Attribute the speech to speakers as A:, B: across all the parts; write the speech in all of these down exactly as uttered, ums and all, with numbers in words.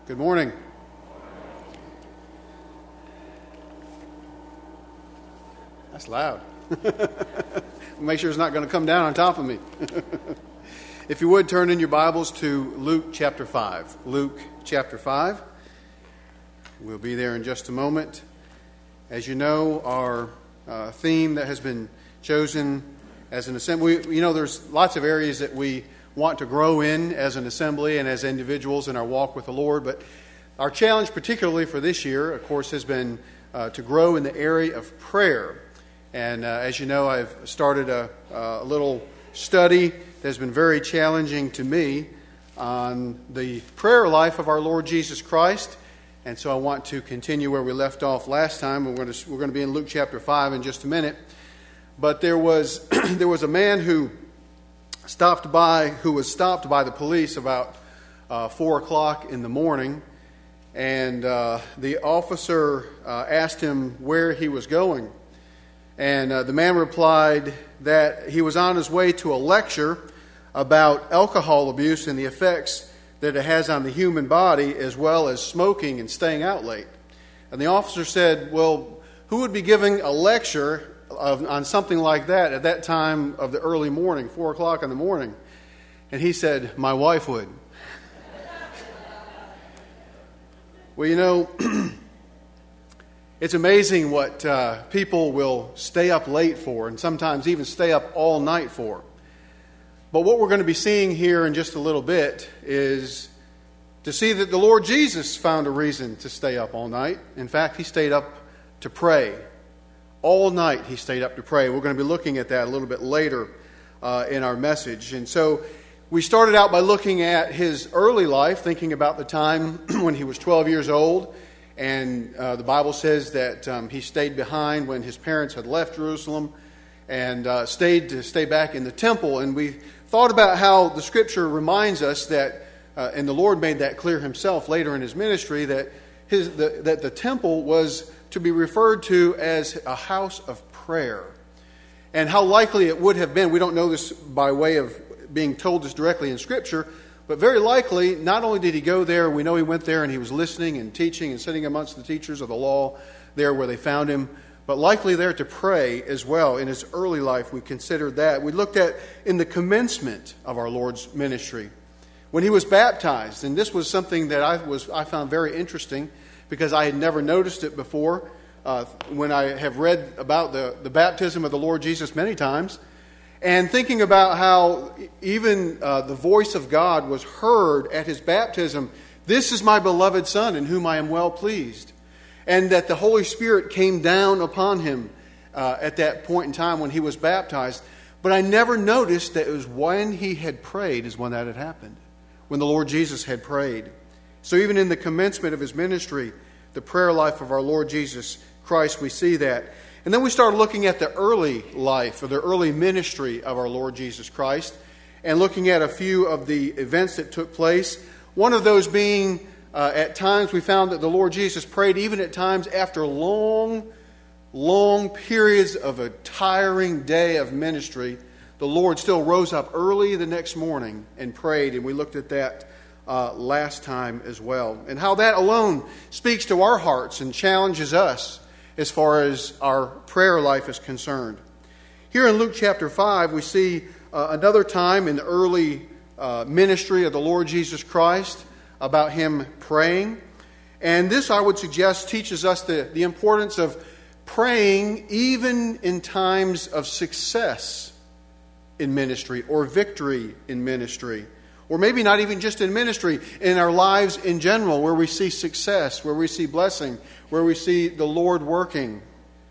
A: Good morning. That's loud. Make sure it's not going to come down on top of me. If you would, turn in your Bibles to Luke chapter five. Luke chapter five. We'll be there in just a moment. As you know, our uh, theme that has been chosen as an assembly, you know, there's lots of areas that we want to grow in as an assembly and as individuals in our walk with the Lord. But our challenge, particularly for this year, of course, has been uh, to grow in the area of prayer. And uh, as you know, I've started a, a little study that has been very challenging to me on the prayer life of our Lord Jesus Christ. And so I want to continue where we left off last time. We're going to, we're going to be in Luke chapter five in just a minute. But there was there was a man who stopped by, who was stopped by the police about uh, four o'clock in the morning, and uh, the officer uh, asked him where he was going. And uh, the man replied that he was on his way to a lecture about alcohol abuse and the effects that it has on the human body, as well as smoking and staying out late. And the officer said, well, who would be giving a lecture of, on something like that at that time of the early morning, four o'clock in the morning? And he said, my wife would. Well, you know, it's amazing what uh, people will stay up late for, and sometimes even stay up all night for. But what we're going to be seeing here in just a little bit is to see that the Lord Jesus found a reason to stay up all night. In fact, he stayed up to pray. All night he stayed up to pray. We're going to be looking at that a little bit later uh, in our message. And so we started out by looking at his early life, thinking about the time when he was twelve years old. And uh, the Bible says that um, he stayed behind when his parents had left Jerusalem and uh, stayed to stay back in the temple. And we thought about how the Scripture reminds us that, uh, and the Lord made that clear himself later in his ministry, that his the, that the temple was to be referred to as a house of prayer. And how likely it would have been, we don't know this by way of being told this directly in Scripture, but very likely, not only did he go there, we know he went there and he was listening and teaching and sitting amongst the teachers of the law there where they found him, but likely there to pray as well. In his early life, we considered that. We looked at in the commencement of our Lord's ministry, when he was baptized, and this was something that I was I found very interesting because I had never noticed it before uh, when I have read about the, the baptism of the Lord Jesus many times. And thinking about how even uh, the voice of God was heard at his baptism, this is my beloved Son in whom I am well pleased. And that the Holy Spirit came down upon him uh, at that point in time when he was baptized. But I never noticed that it was when he had prayed is when that had happened, when the Lord Jesus had prayed. So even in the commencement of his ministry, the prayer life of our Lord Jesus Christ, we see that. And then we started looking at the early life or the early ministry of our Lord Jesus Christ and looking at a few of the events that took place. One of those being, uh, at times we found that the Lord Jesus prayed even at times after long, long periods of a tiring day of ministry. The Lord still rose up early the next morning and prayed, and we looked at that uh, last time as well. And how that alone speaks to our hearts and challenges us as far as our prayer life is concerned. Here in Luke chapter five, we see uh, another time in the early uh, ministry of the Lord Jesus Christ about him praying. And this, I would suggest, teaches us the, the importance of praying even in times of success in ministry or victory in ministry. Or maybe not even just in ministry, in our lives in general, where we see success, where we see blessing, where we see the Lord working.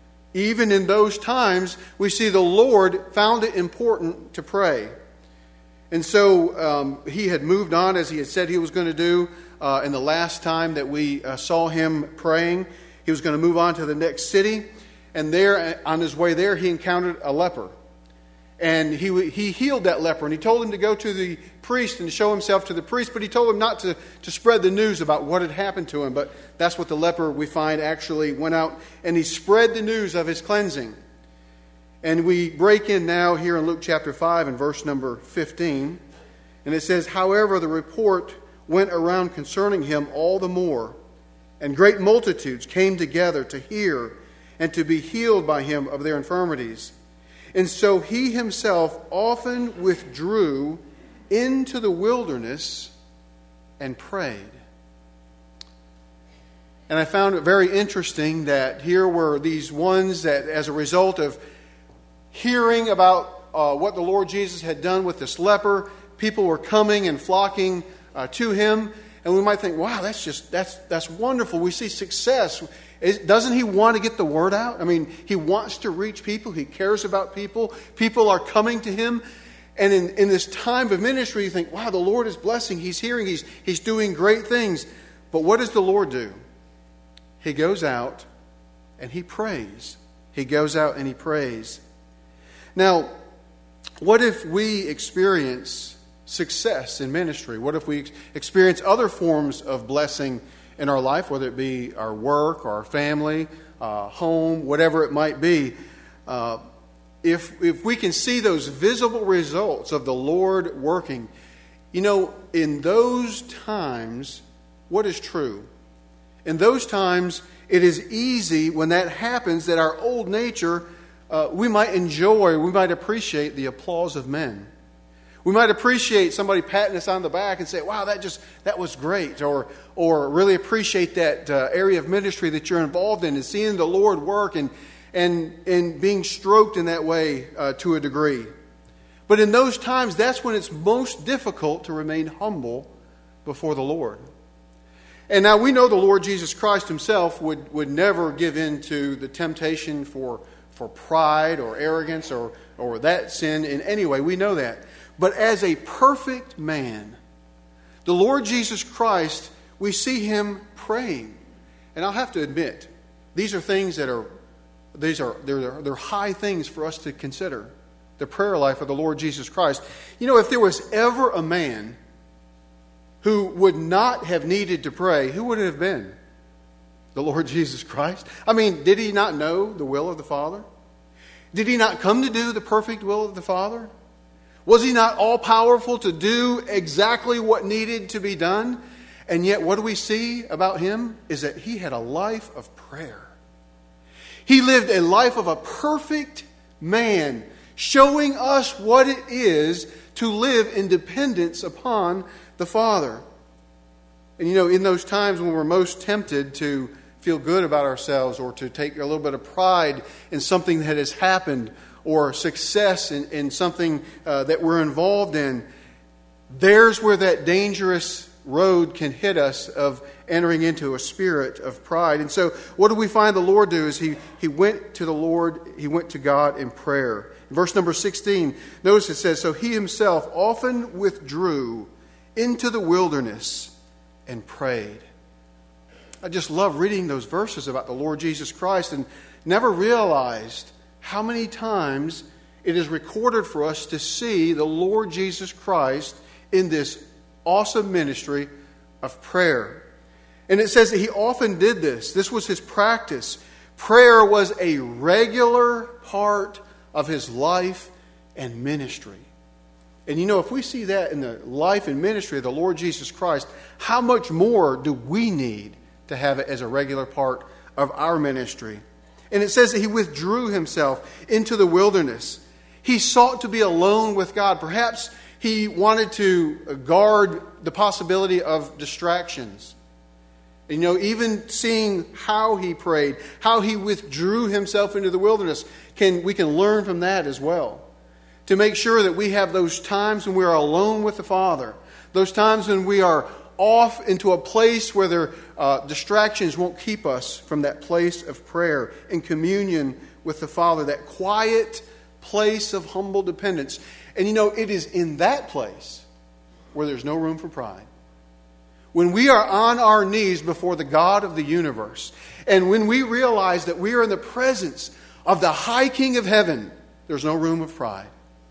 A: Even in those times, we see the Lord found it important to pray. And so um, he had moved on, as he had said he was going to do uh, in the last time that we uh, saw him praying. He was going to move on to the next city. And there, on his way there, he encountered a leper. And he he healed that leper, and he told him to go to the priest and to show himself to the priest, but he told him not to, to spread the news about what had happened to him. But that's what the leper, we find, actually went out, and he spread the news of his cleansing. And we break in now here in Luke chapter five and verse number fifteen. And it says, however, the report went around concerning him all the more, and great multitudes came together to hear and to be healed by him of their infirmities. And so he himself often withdrew into the wilderness and prayed. And I found it very interesting that here were these ones that, as a result of hearing about uh, what the Lord Jesus had done with this leper, people were coming and flocking uh, to him. And we might think, wow, that's just, that's, that's wonderful. We see success. Is, doesn't he want to get the word out? I mean, he wants to reach people. He cares about people. People are coming to him. And in, in this time of ministry, you think, wow, the Lord is blessing. He's hearing. He's, he's doing great things. But what does the Lord do? He goes out and he prays. He goes out and he prays. Now, what if we experience success in ministry? What if we experience other forms of blessing in our life, whether it be our work, or our family, uh, home, whatever it might be? Uh, if, if we can see those visible results of the Lord working, you know, in those times, what is true? In those times, it is easy when that happens that our old nature, uh, we might enjoy, we might appreciate the applause of men. We might appreciate somebody patting us on the back and say, wow, that just, that was great. Or, or really appreciate that uh, area of ministry that you're involved in and seeing the Lord work and, and, and being stroked in that way uh, to a degree. But in those times, that's when it's most difficult to remain humble before the Lord. And now we know the Lord Jesus Christ himself would, would never give in to the temptation for, for pride or arrogance or, or that sin in any way. We know that. But as a perfect man, the Lord Jesus Christ, we see him praying. And I'll have to admit, these are things that are, these are they're, they're high things for us to consider. The prayer life of the Lord Jesus Christ. You know, if there was ever a man who would not have needed to pray, who would it have been? The Lord Jesus Christ. I mean, did he not know the will of the Father? Did he not come to do the perfect will of the Father? Was he not all-powerful to do exactly what needed to be done? And yet what do we see about him is that he had a life of prayer. He lived a life of a perfect man, showing us what it is to live in dependence upon the Father. And you know, in those times when we're most tempted to feel good about ourselves or to take a little bit of pride in something that has happened or success in, in something uh, that we're involved in, there's where that dangerous road can hit us of entering into a spirit of pride. And so what do we find the Lord do is he, he went to the Lord, he went to God in prayer. In verse number sixteen, notice it says, so he himself often withdrew into the wilderness and prayed. I just love reading those verses about the Lord Jesus Christ and never realized how many times it is recorded for us to see the Lord Jesus Christ in this awesome ministry of prayer. And it says that he often did this. This was his practice. Prayer was a regular part of his life and ministry. And you know, if we see that in the life and ministry of the Lord Jesus Christ, how much more do we need to have it as a regular part of our ministry? And it says that he withdrew himself into the wilderness. He sought to be alone with God. Perhaps he wanted to guard the possibility of distractions. And you know, even seeing how he prayed, how he withdrew himself into the wilderness, can we can learn from that as well. To make sure that we have those times when we are alone with the Father. Those times when we are off into a place where there, uh, distractions won't keep us from that place of prayer and communion with the Father. That quiet place of humble dependence. And you know, it is in that place where there's no room for pride. When we are on our knees before the God of the universe, and when we realize that we are in the presence of the high King of heaven, there's no room of pride.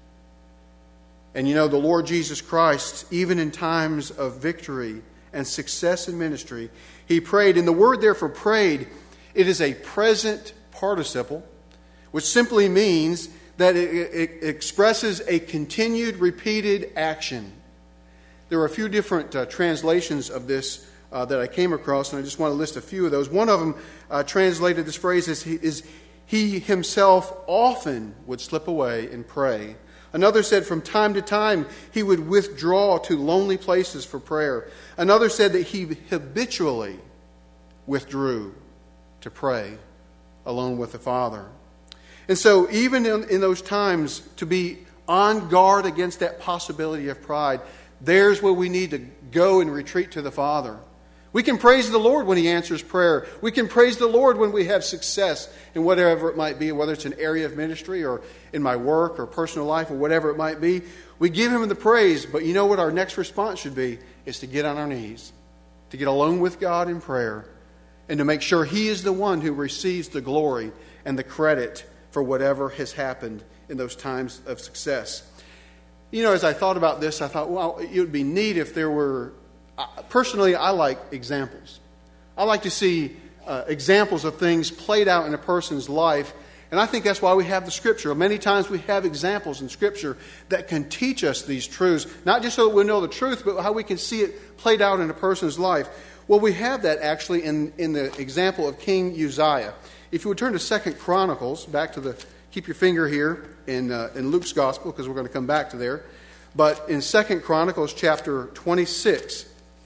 A: And you know, the Lord Jesus Christ, even in times of victory and success in ministry, he prayed. And the word there for prayed, it is a present participle, which simply means that it, it expresses a continued, repeated action. There were a few different uh, translations of this uh, that I came across, and I just want to list a few of those. One of them uh, translated this phrase as he, is, he himself often would slip away and pray. Another said from time to time he would withdraw to lonely places for prayer. Another said that he habitually withdrew to pray alone with the Father. And so even in, in those times, to be on guard against that possibility of pride, there's where we need to go and retreat to the Father. We can praise the Lord when He answers prayer. We can praise the Lord when we have success in whatever it might be, whether it's an area of ministry or in my work or personal life or whatever it might be. We give Him the praise, but you know what our next response should be? Is to get on our knees, to get alone with God in prayer, and to make sure He is the one who receives the glory and the credit for whatever has happened in those times of success. You know, as I thought about this, I thought, well, it would be neat if there were... Personally, I like examples. I like to see uh, examples of things played out in a person's life. And I think that's why we have the Scripture. Many times we have examples in Scripture that can teach us these truths, not just so that we know the truth, but how we can see it played out in a person's life. Well, we have that actually in, in the example of King Uzziah. If you would turn to Second Chronicles, back to the, keep your finger here in, uh, in Luke's Gospel, because we're going to come back to there. But in Second Chronicles chapter twenty-six,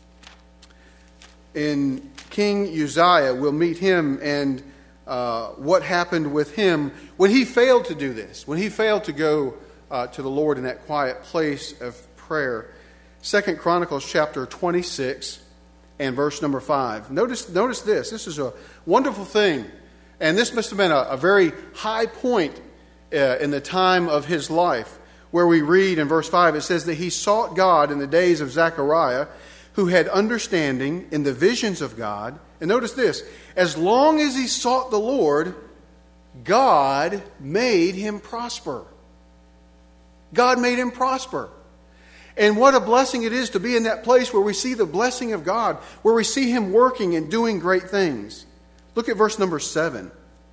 A: in King Uzziah, we'll meet him and uh, what happened with him when he failed to do this, when he failed to go uh, to the Lord in that quiet place of prayer. Second Chronicles chapter twenty-six and verse number five. Notice, notice this. This is a wonderful thing. And this must have been a, a very high point uh, in the time of his life, where we read in verse five, it says that he sought God in the days of Zechariah, who had understanding in the visions of God. And notice this, as long as he sought the Lord, God made him prosper. God made him prosper. And what a blessing it is to be in that place where we see the blessing of God, where we see Him working and doing great things. Look at verse number seven.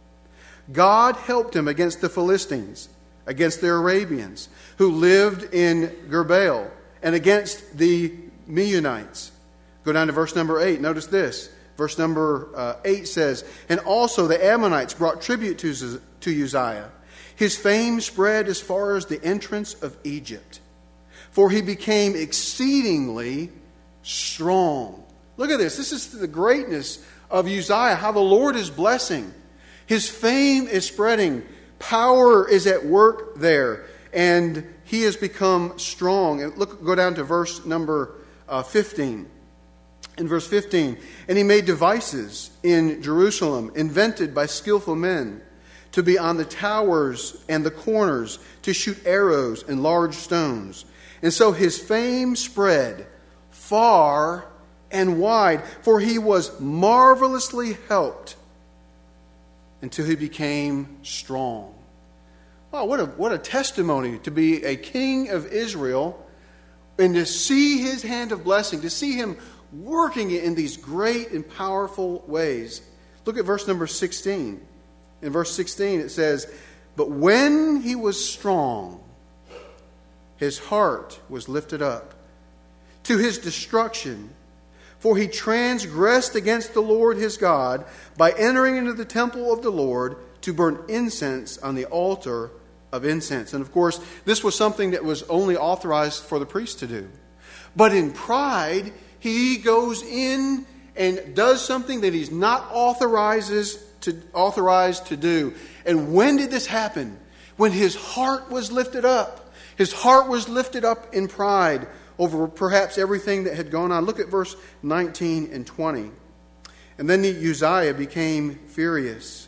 A: God helped him against the Philistines, against the Arabians, who lived in Gerbaal, and against the Meunites. Go down to verse number eight. Notice this. Verse number uh, eight says, and also the Ammonites brought tribute to, to Uzziah. His fame spread as far as the entrance of Egypt, for he became exceedingly strong. Look at this. This is the greatness of Uzziah, how the Lord is blessing. His fame is spreading. Power is at work there. And he has become strong. And look, go down to verse number uh, fifteen. In verse fifteen, and he made devices in Jerusalem, invented by skillful men, to be on the towers and the corners, to shoot arrows and large stones. And so his fame spread far and wide, for he was marvelously helped until he became strong. Wow, what a, what a testimony to be a king of Israel and to see his hand of blessing, to see him working in these great and powerful ways. Look at verse number sixteen. In verse sixteen it says, but when he was strong, his heart was lifted up to his destruction, for he transgressed against the Lord his God by entering into the temple of the Lord to burn incense on the altar of incense. And of course, this was something that was only authorized for the priest to do. But in pride, he goes in and does something that he's not authorizes to, authorized to do. And when did this happen? When his heart was lifted up. His heart was lifted up in pride over perhaps everything that had gone on. Look at verse nineteen and twenty. And then Uzziah became furious.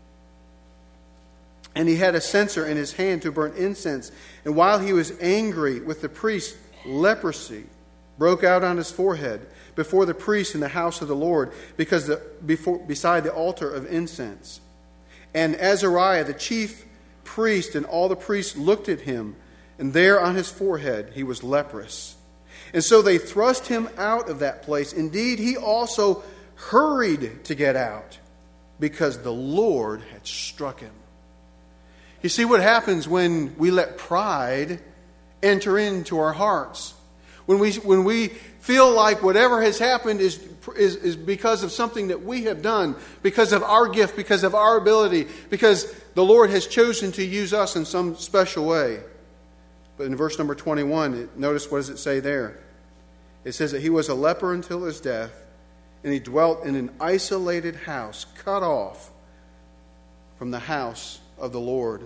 A: And he had a censer in his hand to burn incense. And while he was angry with the priest, leprosy broke out on his forehead before the priest in the house of the Lord, because the, before, beside the altar of incense. And Azariah, the chief priest, and all the priests looked at him, and there on his forehead he was leprous. And so they thrust him out of that place. Indeed, he also hurried to get out, because the Lord had struck him. You see what happens when we let pride enter into our hearts. when we when we feel like whatever has happened is, is, is because of something that we have done, because of our gift, because of our ability, because the Lord has chosen to use us in some special way. But in verse number twenty-one, notice what does it say there? It says that he was a leper until his death, and he dwelt in an isolated house, cut off from the house of the Lord.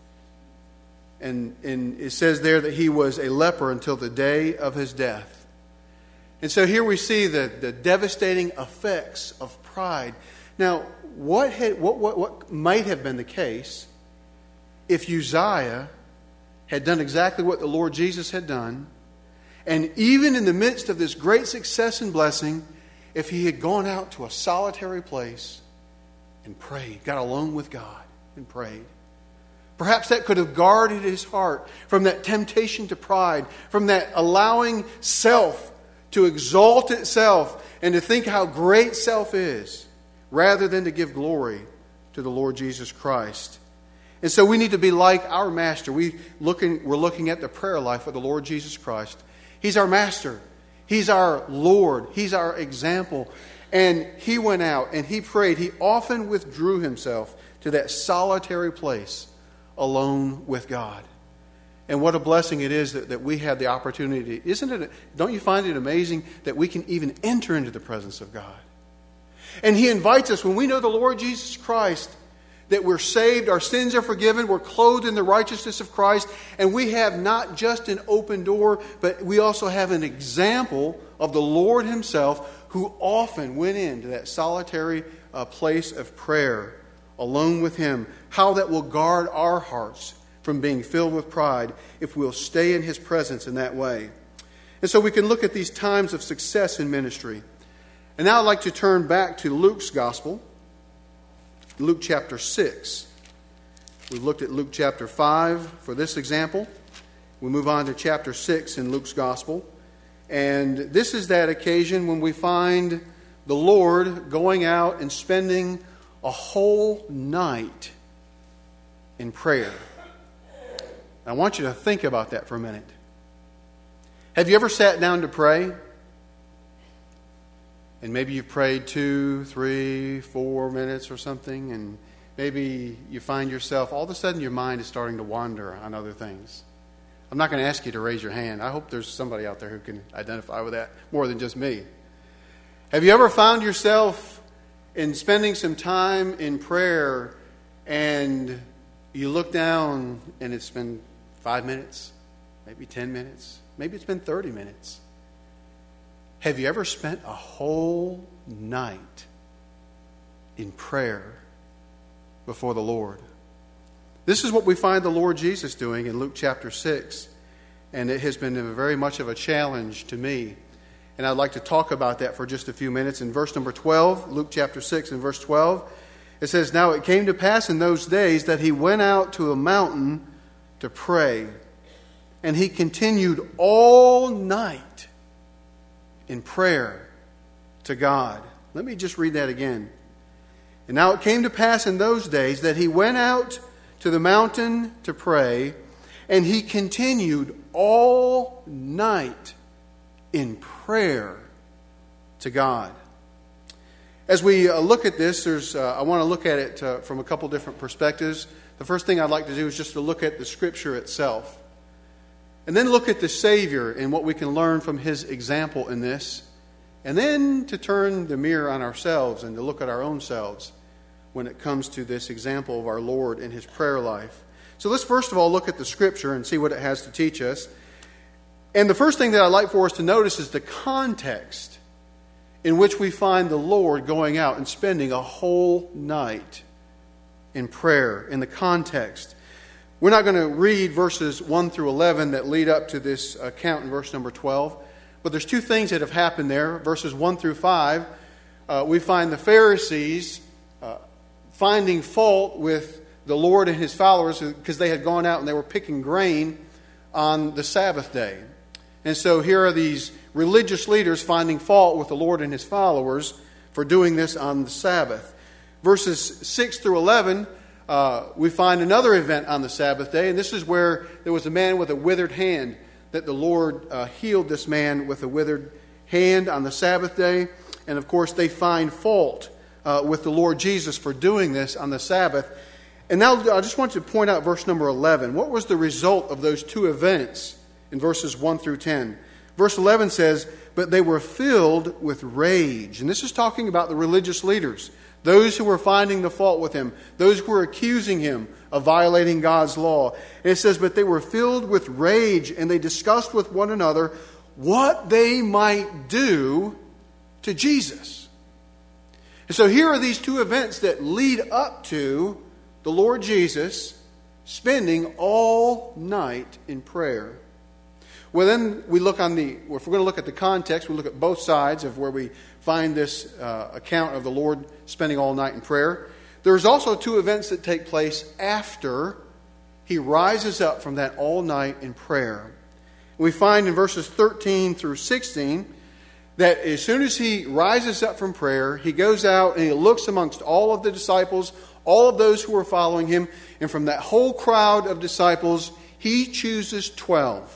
A: And, and it says there that he was a leper until the day of his death. And so here we see the, the devastating effects of pride. Now, what, had, what, what, what might have been the case if Uzziah had done exactly what the Lord Jesus had done, and even in the midst of this great success and blessing, if he had gone out to a solitary place and prayed, got alone with God and prayed? Perhaps that could have guarded his heart from that temptation to pride, from that allowing self to exalt itself and to think how great self is, rather than to give glory to the Lord Jesus Christ. And so we need to be like our Master. We looking, we're looking at the prayer life of the Lord Jesus Christ. He's our Master. He's our Lord. He's our example. And he went out and he prayed. He often withdrew himself to that solitary place alone with God. And what a blessing it is that, that we have the opportunity. Isn't it? Don't you find it amazing that we can even enter into the presence of God? And he invites us, when we know the Lord Jesus Christ, that we're saved, our sins are forgiven, we're clothed in the righteousness of Christ, and we have not just an open door, but we also have an example of the Lord himself, who often went into that solitary uh, place of prayer alone with him. How that will guard our hearts from being filled with pride if we'll stay in his presence in that way. And so we can look at these times of success in ministry. And now I'd like to turn back to Luke's Gospel, Luke chapter six. We've looked at Luke chapter five for this example. We move on to chapter six in Luke's Gospel. And this is that occasion when we find the Lord going out and spending a whole night in prayer. I want you to think about that for a minute. Have you ever sat down to pray? And maybe you've prayed two, three, four minutes or something, and maybe you find yourself, all of a sudden your mind is starting to wander on other things. I'm not going to ask you to raise your hand. I hope there's somebody out there who can identify with that more than just me. Have you ever found yourself in spending some time in prayer and you look down and it's been five minutes, maybe ten minutes, maybe it's been thirty minutes? Have you ever spent a whole night in prayer before the Lord? This is what we find the Lord Jesus doing in Luke chapter six. And it has been a very much of a challenge to me. And I'd like to talk about that for just a few minutes. In verse number twelve, Luke chapter six and verse twelve, it says, "Now it came to pass in those days that he went out to a mountain to pray. And he continued all night in prayer to God." Let me just read that again. "And now it came to pass in those days that he went out to the mountain to pray, and he continued all night in prayer to God." As we uh, look at this, there's uh, I want to look at it uh, from a couple different perspectives. The first thing I'd like to do is just to look at the Scripture itself. And then look at the Savior and what we can learn from his example in this. And then to turn the mirror on ourselves and to look at our own selves when it comes to this example of our Lord in his prayer life. So let's first of all look at the Scripture and see what it has to teach us. And the first thing that I'd like for us to notice is the context in which we find the Lord going out and spending a whole night in prayer, in the context. We're not going to read verses one through eleven that lead up to this account in verse number twelve. But there's two things that have happened there. Verses one through five, uh, we find the Pharisees uh, finding fault with the Lord and his followers because they had gone out and they were picking grain on the Sabbath day. And so here are these religious leaders finding fault with the Lord and his followers for doing this on the Sabbath. Verses six through eleven, Uh, we find another event on the Sabbath day, and this is where there was a man with a withered hand. that the Lord uh, healed this man with a withered hand on the Sabbath day. And of course, they find fault uh, with the Lord Jesus for doing this on the Sabbath. And now I just want to point out verse number eleven. What was the result of those two events in verses one through ten? Verse eleven says, "But they were filled with rage." And this is talking about the religious leaders, those who were finding the fault with him, those who were accusing him of violating God's law. And it says, "But they were filled with rage, and they discussed with one another what they might do to Jesus." And so here are these two events that lead up to the Lord Jesus spending all night in prayer. Well, then we look on the, if we're going to look at the context, we look at both sides of where we find this uh, account of the Lord spending all night in prayer. There's also two events that take place after he rises up from that all night in prayer. We find in verses thirteen through sixteen that as soon as he rises up from prayer, he goes out and he looks amongst all of the disciples, all of those who are following him, and from that whole crowd of disciples, he chooses twelve.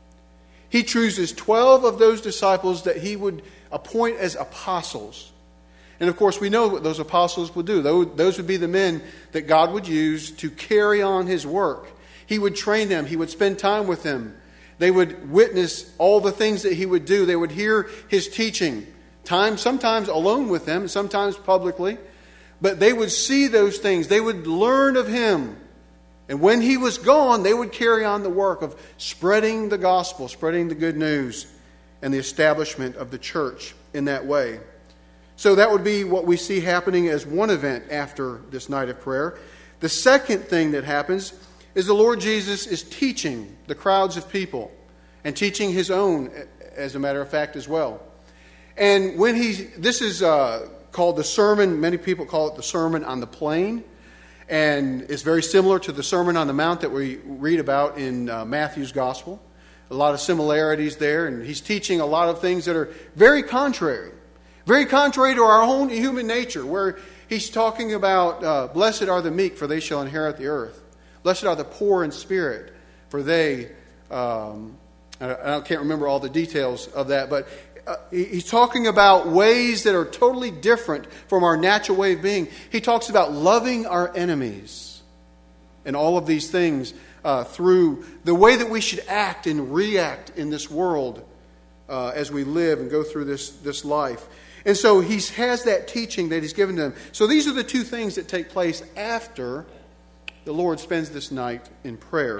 A: He chooses twelve of those disciples that he would appoint as apostles. And of course, we know what those apostles would do. Those would be the men that God would use to carry on his work. He would train them. He would spend time with them. They would witness all the things that he would do. They would hear his teaching, time sometimes alone with them, sometimes publicly. But they would see those things. They would learn of him. And when he was gone, they would carry on the work of spreading the gospel, spreading the good news, and the establishment of the church in that way. So that would be what we see happening as one event after this night of prayer. The second thing that happens is the Lord Jesus is teaching the crowds of people and teaching his own, as a matter of fact, as well. And when he, this is uh, called the sermon, many people call it the Sermon on the Plain. And it's very similar to the Sermon on the Mount that we read about in uh, Matthew's Gospel. A lot of similarities there. And he's teaching a lot of things that are very contrary. Very contrary to our own human nature, where he's talking about, uh, blessed are the meek, for they shall inherit the earth. Blessed are the poor in spirit, for they, um, I, I can't remember all the details of that, but uh, he's talking about ways that are totally different from our natural way of being. He talks about loving our enemies and all of these things uh, through the way that we should act and react in this world uh, as we live and go through this, this life. And so he has that teaching that he's given to them. So these are the two things that take place after the Lord spends this night in prayer.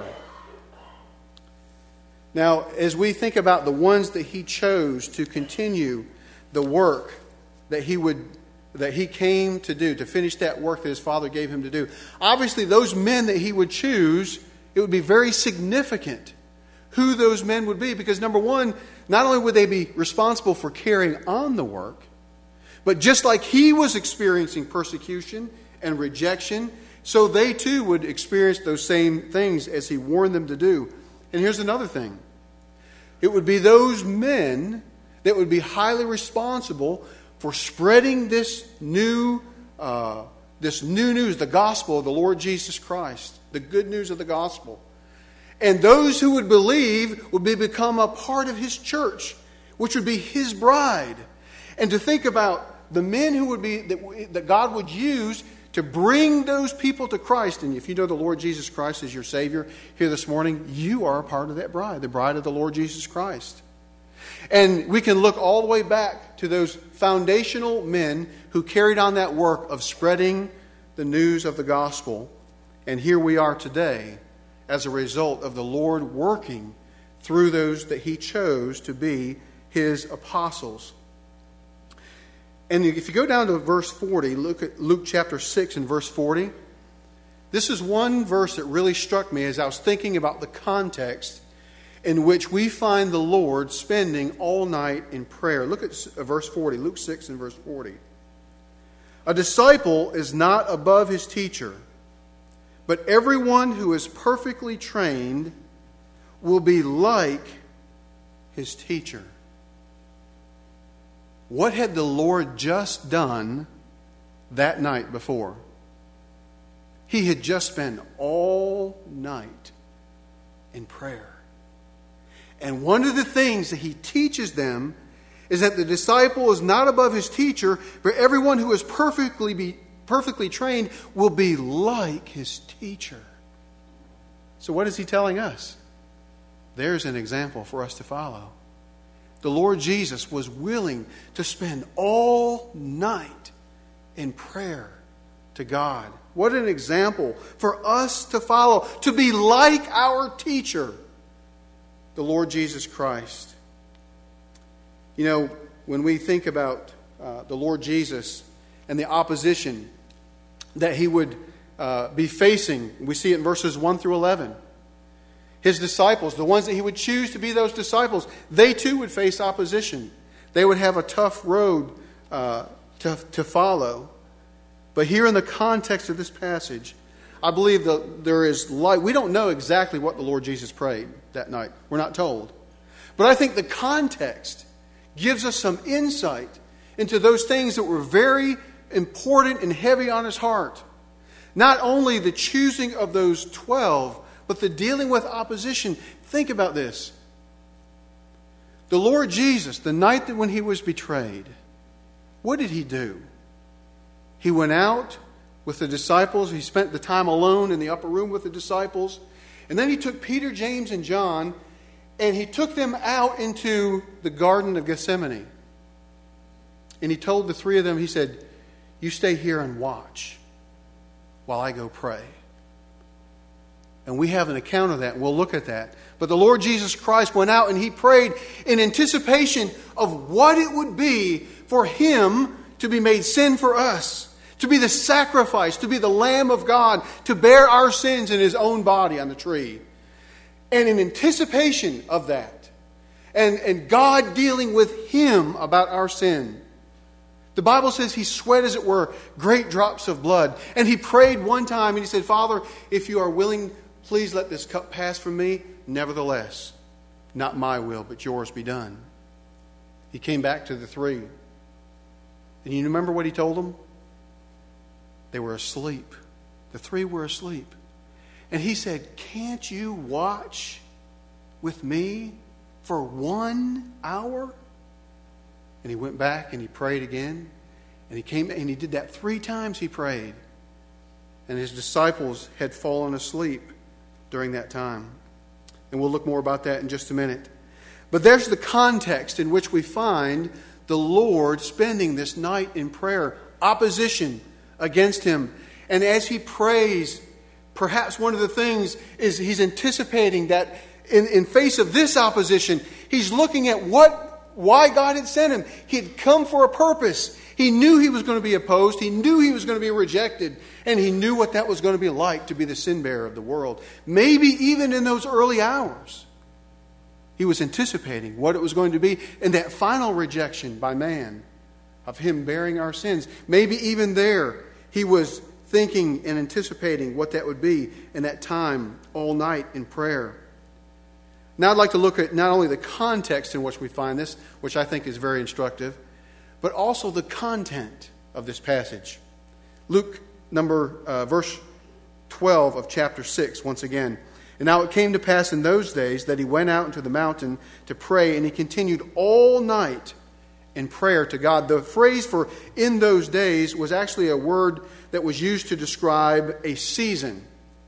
A: Now, as we think about the ones that he chose to continue the work that he would, that he came to do, to finish that work that his Father gave him to do, obviously those men that he would choose, it would be very significant who those men would be. Because number one, not only would they be responsible for carrying on the work, but just like he was experiencing persecution and rejection, so they too would experience those same things as he warned them to do. And here's another thing. It would be those men that would be highly responsible for spreading this new, uh, this new news, the gospel of the Lord Jesus Christ, the good news of the gospel. And those who would believe would be, become a part of his church, which would be his bride. And to think about the men who would be, that, that God would use to bring those people to Christ. And if you know the Lord Jesus Christ as your Savior here this morning, you are a part of that bride, the bride of the Lord Jesus Christ. And we can look all the way back to those foundational men who carried on that work of spreading the news of the gospel. And here we are today as a result of the Lord working through those that he chose to be his apostles. And if you go down to verse forty, look at Luke chapter six and verse forty. This is one verse that really struck me as I was thinking about the context in which we find the Lord spending all night in prayer. Look at verse forty, Luke six and verse forty. A disciple is not above his teacher, but everyone who is perfectly trained will be like his teacher. What had the Lord just done that night before? He had just spent all night in prayer. And one of the things that he teaches them is that the disciple is not above his teacher, but everyone who is perfectly be, perfectly trained will be like his teacher. So what is he telling us? There's an example for us to follow. The Lord Jesus was willing to spend all night in prayer to God. What an example for us to follow, to be like our teacher, the Lord Jesus Christ. You know, when we think about uh, the Lord Jesus and the opposition that he would uh, be facing, we see it in verses one through eleven. His disciples, the ones that he would choose to be those disciples, they too would face opposition. They would have a tough road uh, to, to follow. But here in the context of this passage, I believe that there is light. We don't know exactly what the Lord Jesus prayed that night. We're not told. But I think the context gives us some insight into those things that were very important and heavy on his heart. Not only the choosing of those twelve, but the dealing with opposition. Think about this. The Lord Jesus, the night that when he was betrayed, what did he do? He went out with the disciples. He spent the time alone in the upper room with the disciples. And then he took Peter, James, and John, and he took them out into the Garden of Gethsemane. And he told the three of them, he said, you stay here and watch while I go pray. And we have an account of that, and we'll look at that. But the Lord Jesus Christ went out and he prayed in anticipation of what it would be for him to be made sin for us, to be the sacrifice, to be the Lamb of God, to bear our sins in his own body on the tree. And in anticipation of that, and, and God dealing with him about our sin, the Bible says he sweat, as it were, great drops of blood. And he prayed one time and he said, Father, if you are willing, please let this cup pass from me. Nevertheless, not my will, but yours be done. He came back to the three. And you remember what he told them? They were asleep. The three were asleep. And he said, can't you watch with me for one hour? And he went back and he prayed again. And he came and he did that three times he prayed. And his disciples had fallen asleep during that time. And we'll look more about that in just a minute. But there's the context in which we find the Lord spending this night in prayer, opposition against him. And as he prays, perhaps one of the things is he's anticipating that in, in face of this opposition, he's looking at what, why God had sent him. He had come for a purpose. He knew he was going to be opposed. He knew he was going to be rejected. And he knew what that was going to be like to be the sin bearer of the world. Maybe even in those early hours, he was anticipating what it was going to be in that final rejection by man of him bearing our sins. Maybe even there, he was thinking and anticipating what that would be in that time all night in prayer. Now I'd like to look at not only the context in which we find this, which I think is very instructive, but also the content of this passage. Luke number uh, verse twelve of chapter six, once again. And now it came to pass in those days that he went out into the mountain to pray, and he continued all night in prayer to God. The phrase for in those days was actually a word that was used to describe a season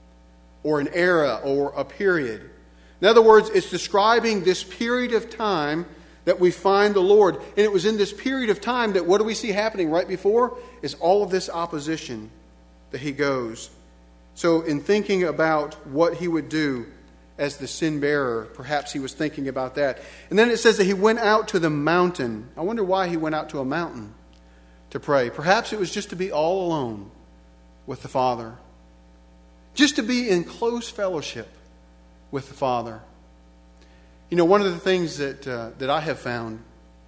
A: or an era or a period. In other words, it's describing this period of time that we find the Lord. And it was in this period of time that what do we see happening right before? Is all of this opposition that he goes. So in thinking about what he would do as the sin bearer, perhaps he was thinking about that. And then it says that he went out to the mountain. I wonder why he went out to a mountain to pray. Perhaps it was just to be all alone with the Father. Just to be in close fellowship with the Father. You know, one of the things that uh, that I have found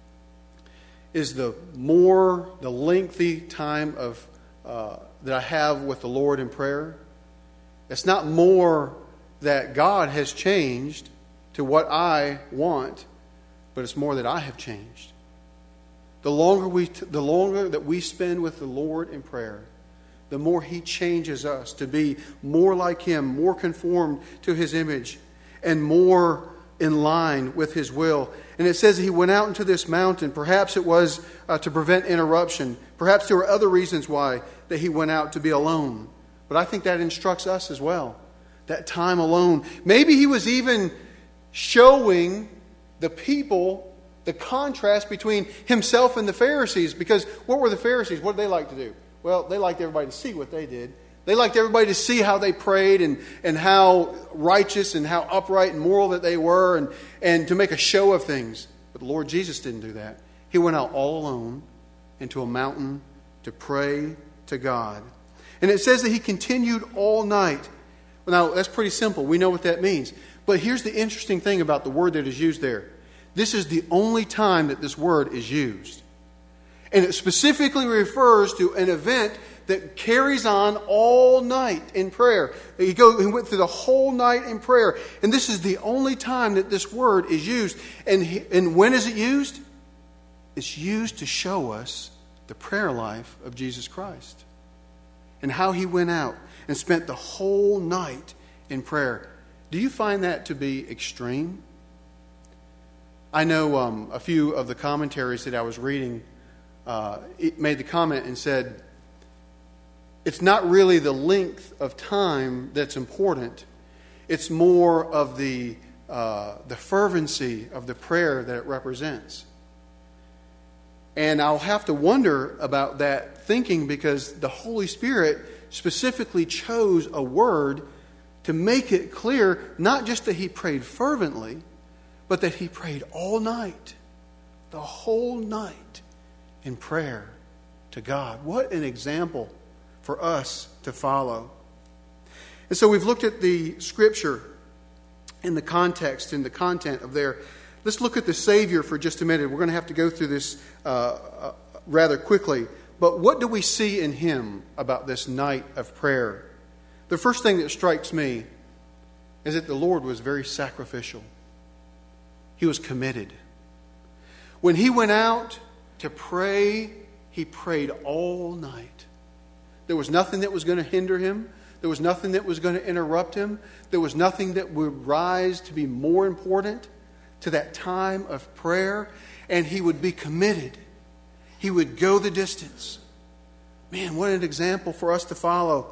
A: is the more, the lengthy time of uh, that I have with the Lord in prayer, it's not more that God has changed to what I want, but it's more that I have changed. The longer we, the longer that we spend with the Lord in prayer, the more He changes us to be more like Him, more conformed to His image, and more in line with his will. And it says he went out into this mountain. Perhaps it was uh, to prevent interruption. Perhaps there were other reasons why that he went out to be alone. But I think that instructs us as well. That time alone. Maybe he was even showing the people the contrast between himself and the Pharisees. Because what were the Pharisees? What did they like to do? Well, they liked everybody to see what they did. They liked everybody to see how they prayed and, and how righteous and how upright and moral that they were, and, and to make a show of things. But the Lord Jesus didn't do that. He went out all alone into a mountain to pray to God. And it says that he continued all night. Well, now, that's pretty simple. We know what that means. But here's the interesting thing about the word that is used there. This is the only time that this word is used. And it specifically refers to an event that carries on all night in prayer. He, go, he went through the whole night in prayer. And this is the only time that this word is used. And, he, and when is it used? It's used to show us the prayer life of Jesus Christ. And how he went out and spent the whole night in prayer. Do you find that to be extreme? I know um, a few of the commentaries that I was reading uh, it made the comment and said, it's not really the length of time that's important. It's more of the uh, the fervency of the prayer that it represents. And I'll have to wonder about that thinking, because the Holy Spirit specifically chose a word to make it clear, not just that he prayed fervently, but that he prayed all night, the whole night in prayer to God. What an example for us to follow. And so we've looked at the Scripture in the context, in the content of there. Let's look at the Savior for just a minute. We're going to have to go through this uh, uh, rather quickly. But what do we see in him about this night of prayer? The first thing that strikes me is that the Lord was very sacrificial. He was committed. When he went out to pray, he prayed all night. There was nothing that was going to hinder him. There was nothing that was going to interrupt him. There was nothing that would rise to be more important to that time of prayer. And he would be committed. He would go the distance. Man, what an example for us to follow.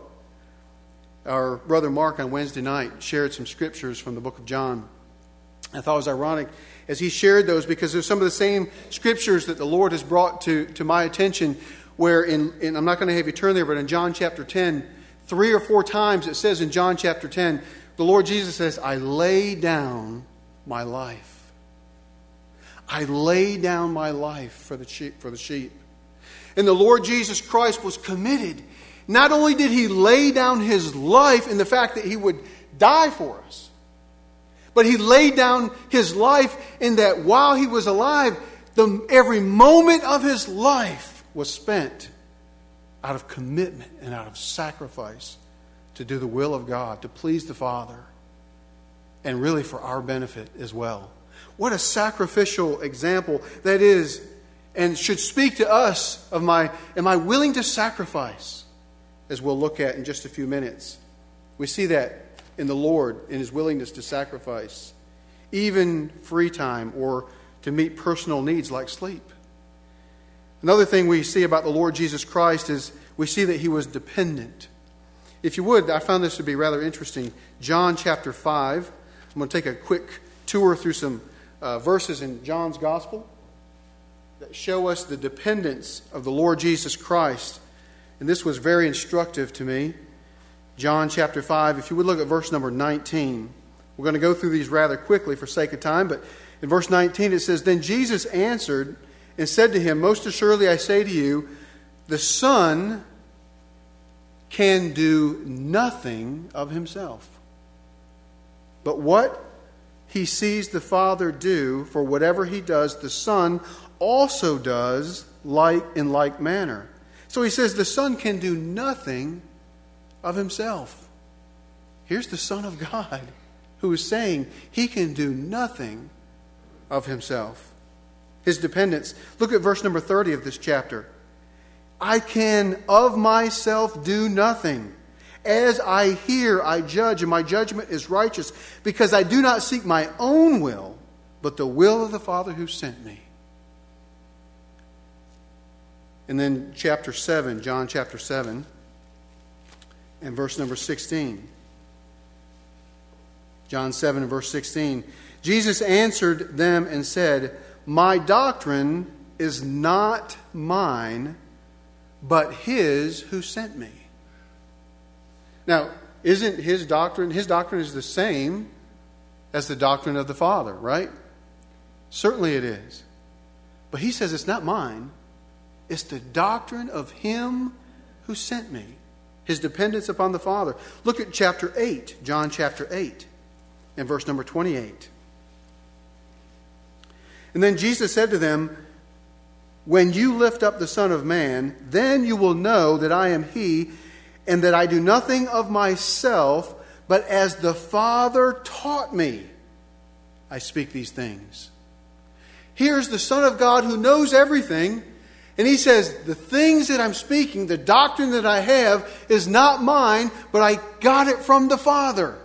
A: Our brother Mark on Wednesday night shared some scriptures from the book of John. I thought it was ironic as he shared those, because there's some of the same scriptures that the Lord has brought to, to my attention, where in, in I'm not going to have you turn there, but in John chapter ten, three or four times it says in John chapter ten, the Lord Jesus says, I lay down my life. I lay down my life for the sheep, for the sheep. And the Lord Jesus Christ was committed. Not only did he lay down his life in the fact that he would die for us, but he laid down his life in that while he was alive, the, every moment of his life was spent out of commitment and out of sacrifice to do the will of God, to please the Father, and really for our benefit as well. What a sacrificial example that is, and should speak to us of my, am I willing to sacrifice? As we'll look at in just a few minutes. We see that in the Lord, in his willingness to sacrifice, even free time or to meet personal needs like sleep. Another thing we see about the Lord Jesus Christ is we see that he was dependent. If you would, I found this to be rather interesting. John chapter five. I'm going to take a quick tour through some uh, verses in John's Gospel that show us the dependence of the Lord Jesus Christ. And this was very instructive to me. John chapter five, if you would look at verse number nineteen. We're going to go through these rather quickly for sake of time, but in verse nineteen it says, Then Jesus answered and said to him, Most assuredly I say to you, the Son can do nothing of himself. But what he sees the Father do, for whatever he does, the Son also does like in like manner. So he says the Son can do nothing of himself. Here's the Son of God who is saying he can do nothing of himself. His dependence. Look at verse number thirty of this chapter. I can of myself do nothing. As I hear, I judge, and my judgment is righteous, because I do not seek my own will, but the will of the Father who sent me. And then chapter seven, John chapter seven, and verse number sixteen. John seven and verse sixteen. Jesus answered them and said, my doctrine is not mine, but his who sent me. Now, isn't his doctrine, his doctrine is the same as the doctrine of the Father, right? Certainly it is. But he says it's not mine. It's the doctrine of him who sent me. His dependence upon the Father. Look at chapter eight, John chapter eight, and verse number twenty-eight. And then Jesus said to them, when you lift up the Son of Man, then you will know that I am he, and that I do nothing of myself, but as the Father taught me, I speak these things. Here's the Son of God who knows everything, and he says, the things that I'm speaking, the doctrine that I have, is not mine, but I got it from the Father.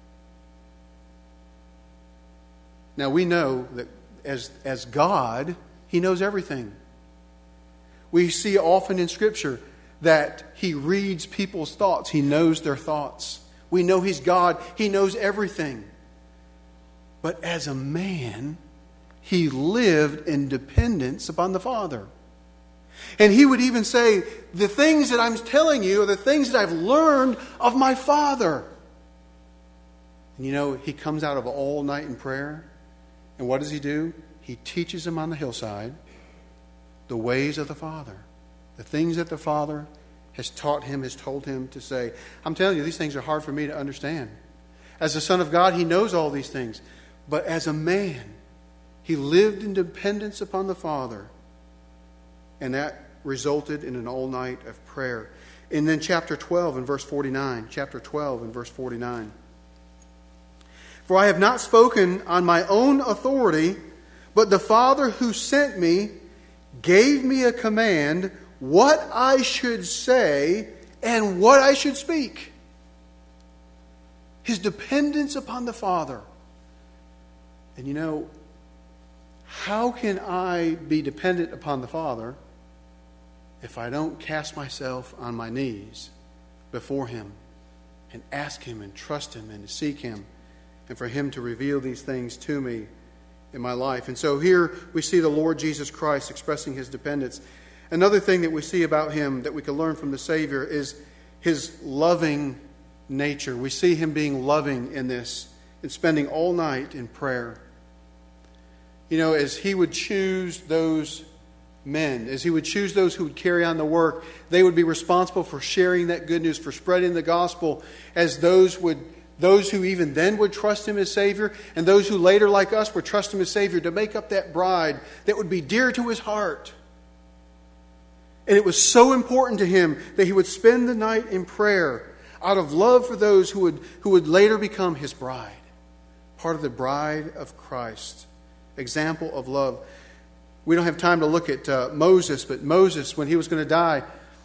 A: Now we know that as, as God, he knows everything. We see often in Scripture that he reads people's thoughts. He knows their thoughts. We know he's God. He knows everything. But as a man, he lived in dependence upon the Father. And he would even say, the things that I'm telling you are the things that I've learned of my Father. And you know, he comes out of all night in prayer. And what does he do? He teaches them on the hillside the ways of the Father. The things that the Father has taught him, has told him to say. I'm telling you, these things are hard for me to understand. As the Son of God, he knows all these things. But as a man, he lived in dependence upon the Father. And that resulted in an all night of prayer. And then chapter twelve and verse forty-nine. Chapter twelve and verse forty-nine. For I have not spoken on my own authority, but the Father who sent me gave me a command what I should say and what I should speak. His dependence upon the Father. And you know, how can I be dependent upon the Father if I don't cast myself on my knees before him and ask him and trust him and to seek him and for him to reveal these things to me in my life? And so here we see the Lord Jesus Christ expressing his dependence. Another thing that we see about him that we can learn from the Savior is his loving nature. We see him being loving in this and spending all night in prayer. You know, as he would choose those men, as he would choose those who would carry on the work, they would be responsible for sharing that good news, for spreading the gospel, as those would those who even then would trust him as Savior, and those who later, like us, would trust him as Savior to make up that bride that would be dear to his heart. And it was so important to him that he would spend the night in prayer out of love for those who would, who would later become his bride. Part of the bride of Christ. Example of love. We don't have time to look at uh, Moses, but Moses, when he was going to die,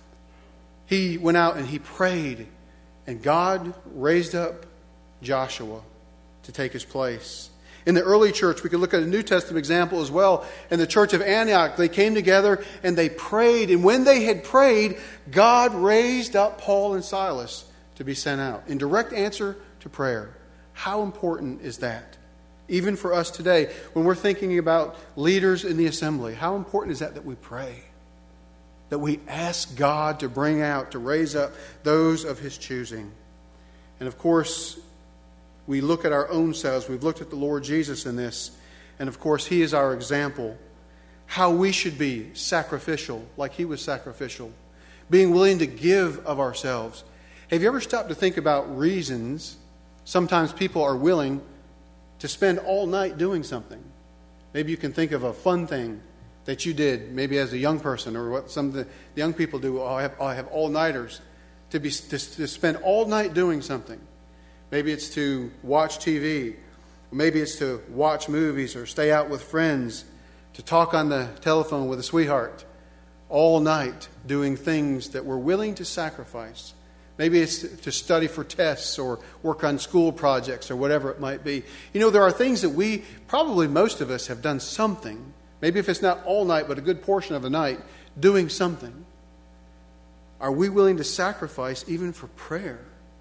A: he went out and he prayed. And God raised up Joshua to take his place. In the early church, we could look at a New Testament example as well. In the church of Antioch, they came together and they prayed. And when they had prayed, God raised up Paul and Silas to be sent out in direct answer to prayer. How important is that? Even for us today, when we're thinking about leaders in the assembly, how important is that that we pray? That we ask God to bring out, to raise up those of his choosing. And of course, we look at our own selves. We've looked at the Lord Jesus in this. And of course, he is our example. How we should be sacrificial, like he was sacrificial. Being willing to give of ourselves. Have you ever stopped to think about reasons sometimes people are willing to spend all night doing something? Maybe you can think of a fun thing that you did, maybe as a young person, or what some of the young people do. Oh, I have, oh, I have all-nighters to be to, to spend all night doing something. Maybe it's to watch T V. Maybe it's to watch movies or stay out with friends, to talk on the telephone with a sweetheart all night doing things that we're willing to sacrifice. Maybe it's to study for tests or work on school projects or whatever it might be. You know, there are things that we, probably most of us, have done something. Maybe if it's not all night, but a good portion of the night, doing something. Are we willing to sacrifice even for prayer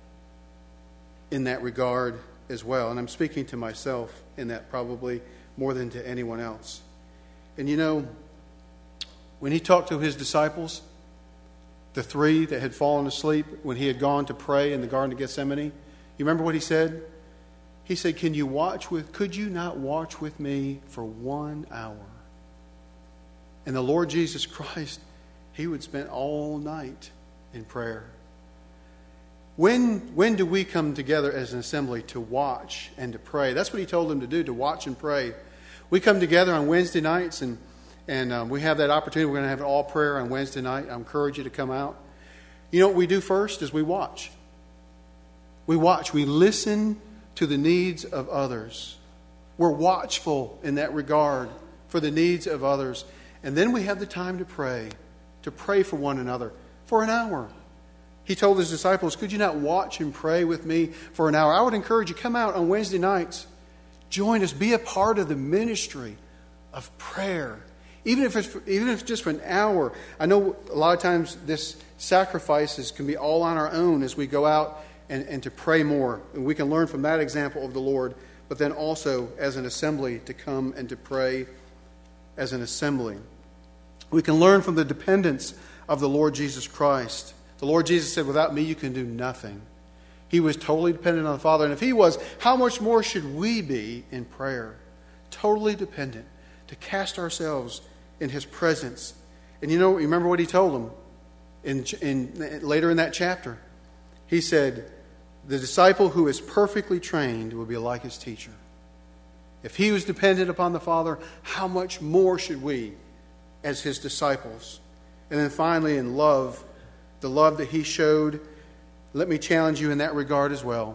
A: in that regard as well? And I'm speaking to myself in that probably more than to anyone else. And you know, when he talked to his disciples, the three that had fallen asleep when he had gone to pray in the Garden of Gethsemane, you remember what he said? He said, "Can you watch with, could you not watch with me for one hour?" And the Lord Jesus Christ, he would spend all night in prayer. When, when do we come together as an assembly to watch and to pray? That's what he told them to do, to watch and pray. We come together on Wednesday nights, and And um, we have that opportunity. We're going to have an all prayer on Wednesday night. I encourage you to come out. You know what we do first is we watch. We watch. We listen to the needs of others. We're watchful in that regard for the needs of others. And then we have the time to pray, to pray for one another for an hour. He told his disciples, "Could you not watch and pray with me for an hour?" I would encourage you, come out on Wednesday nights. Join us. Be a part of the ministry of prayer. Even if it's even if it's just for an hour. I know a lot of times this sacrifices can be all on our own as we go out and, and to pray more. And we can learn from that example of the Lord, but then also as an assembly to come and to pray as an assembly. We can learn from the dependence of the Lord Jesus Christ. The Lord Jesus said, "Without me you can do nothing." He was totally dependent on the Father. And if he was, how much more should we be in prayer? Totally dependent, to cast ourselves in his presence. And you know, remember what he told them in, in later in that chapter. He said, "The disciple who is perfectly trained will be like his teacher." If he was dependent upon the Father, how much more should we as his disciples? And then finally, in love, the love that he showed, let me challenge you in that regard as well,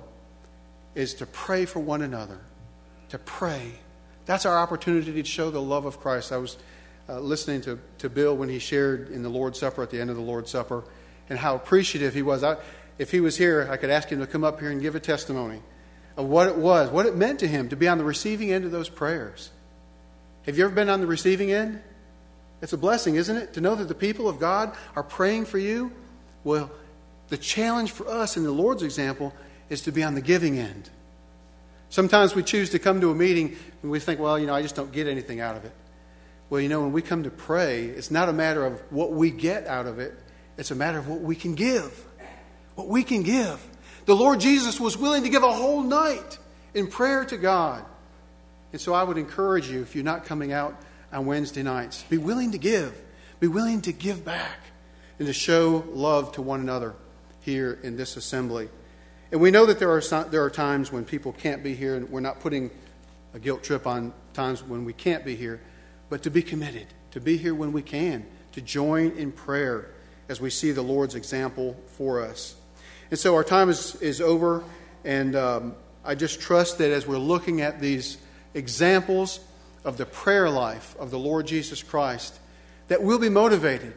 A: is to pray for one another. To pray. That's our opportunity to show the love of Christ. I was uh, listening to, to Bill when he shared in the Lord's Supper, at the end of the Lord's Supper, and how appreciative he was. I, if he was here, I could ask him to come up here and give a testimony of what it was, what it meant to him to be on the receiving end of those prayers. Have you ever been on the receiving end? It's a blessing, isn't it? To know that the people of God are praying for you. Well, the challenge for us in the Lord's example is to be on the giving end. Sometimes we choose to come to a meeting and we think, well, you know, I just don't get anything out of it. Well, you know, when we come to pray, it's not a matter of what we get out of it. It's a matter of what we can give. What we can give. The Lord Jesus was willing to give a whole night in prayer to God. And so I would encourage you, if you're not coming out on Wednesday nights, be willing to give. Be willing to give back and to show love to one another here in this assembly. And we know that there are some, there are times when people can't be here, and we're not putting a guilt trip on times when we can't be here, but to be committed, to be here when we can, to join in prayer as we see the Lord's example for us. And so our time is, is over, and um, I just trust that as we're looking at these examples of the prayer life of the Lord Jesus Christ, that we'll be motivated.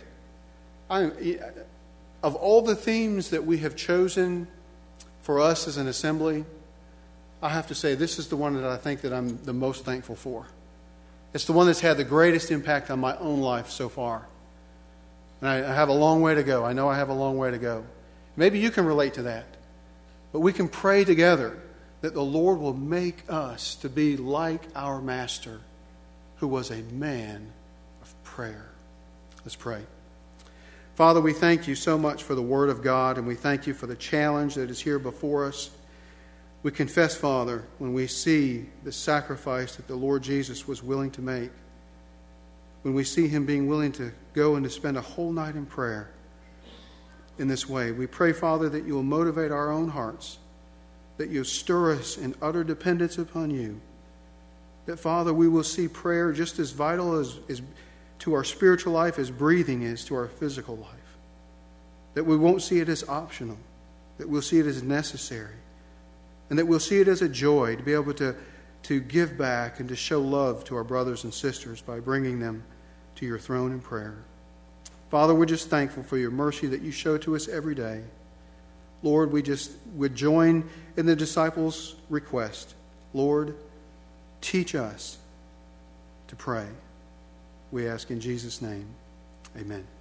A: I, of all the themes that we have chosen for us as an assembly, I have to say this is the one that I think that I'm the most thankful for. It's the one that's had the greatest impact on my own life so far. And I have a long way to go. I know I have a long way to go. Maybe you can relate to that. But we can pray together that the Lord will make us to be like our Master, who was a man of prayer. Let's pray. Father, we thank you so much for the Word of God, and we thank you for the challenge that is here before us. We confess, Father, when we see the sacrifice that the Lord Jesus was willing to make, when we see him being willing to go and to spend a whole night in prayer in this way, we pray, Father, that you will motivate our own hearts, that you'll stir us in utter dependence upon you, that, Father, we will see prayer just as vital as, as to our spiritual life as breathing is to our physical life, that we won't see it as optional, that we'll see it as necessary, and that we'll see it as a joy to be able to, to give back and to show love to our brothers and sisters by bringing them to your throne in prayer. Father, we're just thankful for your mercy that you show to us every day. Lord, we just would join in the disciples' request. Lord, teach us to pray. We ask in Jesus' name. Amen.